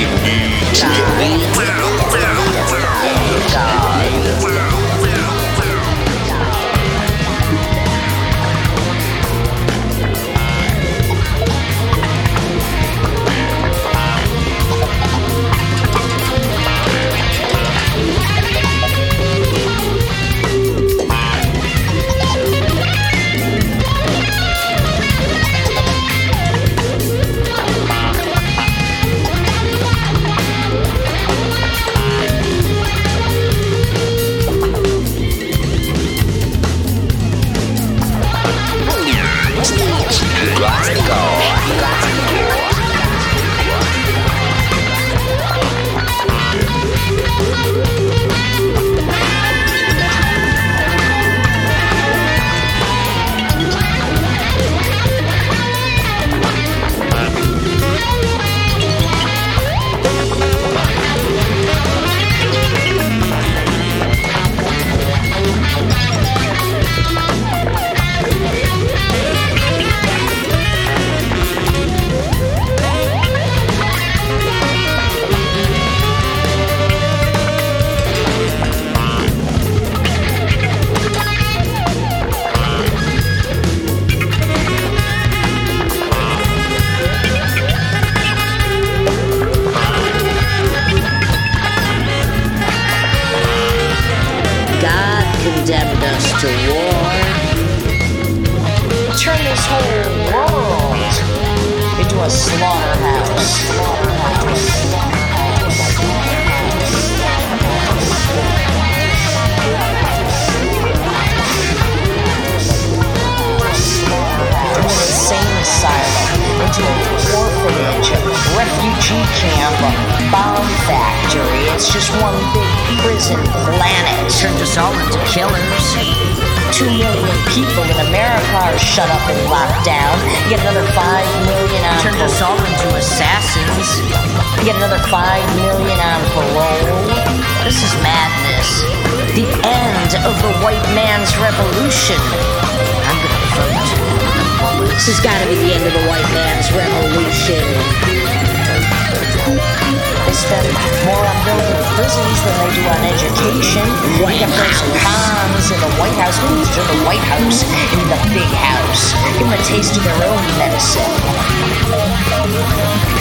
condemned us to war. Turn this whole world into a slaughterhouse. An insane asylum, into an orphanage, refugee camp, bomb factory. It's just one big prison planet. Turned us all into killers. 2 million people in America are shut up and locked down. You get another 5 million on Turned us all into assassins. You get another 5 million on parole. This is madness. The end of the white man's revolution. I'm gonna vote. This has got to be the end of the white man's revolution. They spend more on building prisons than they do on education. You get pros and cons in the White House. Who's in the White House? In the big house. Give them a taste of their own medicine.